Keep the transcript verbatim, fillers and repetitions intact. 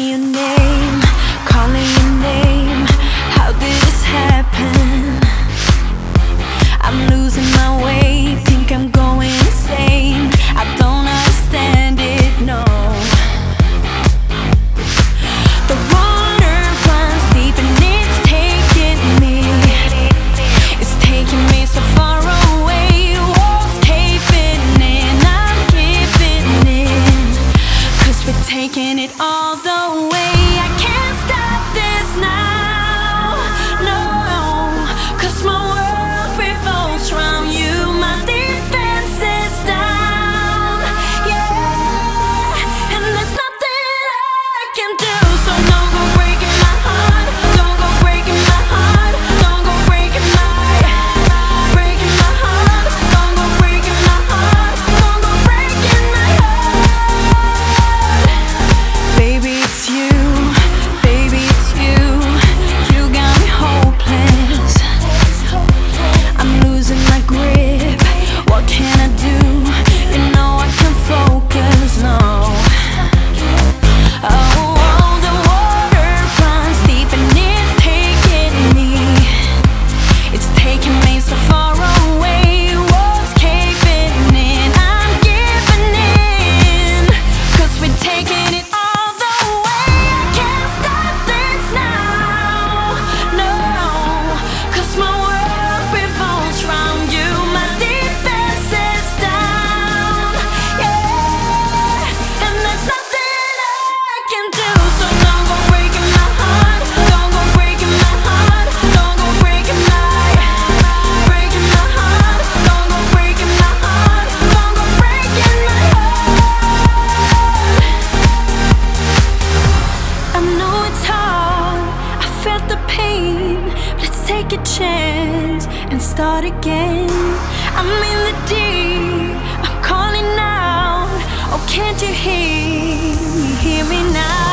me your name, calling your name. How did this happen? I'm losing my way, think I'm going insane. I don't understand it, no. The water runs deep and it's taking me, it's taking me so far away. Walls caving in, I'm giving in, 'cause we're taking it all the way. I can't stop this now, no, 'cause my world revolves around you. My defense is down, yeah, and there's nothing I can do. So don't go breaking my heart, don't go breaking my heart, don't go breaking my, breaking my heart, don't go breaking my heart, don't go breaking my heart. Baby, it's you, baby, it's you, you got me hopeless. I'm losing my grip, what can I do? You know I can't focus, no. Oh, the water runs deep and it's taking me, it's taking me so far away. Walls caving in, I'm giving in, 'cause we're taking it all the way. I can't stop this now, no, 'cause my world revolves around you. My defense is down, yeah, and there's nothing I can do. So don't go breaking my heart, don't go breaking my heart, don't go breaking my, breaking my heart, don't go breaking my heart, don't go breaking my heart. I know it's hard, I felt the pain. Let's take a chance and start again. I'm in the deep, I'm calling out. Oh, can't you hear me? Hear me now.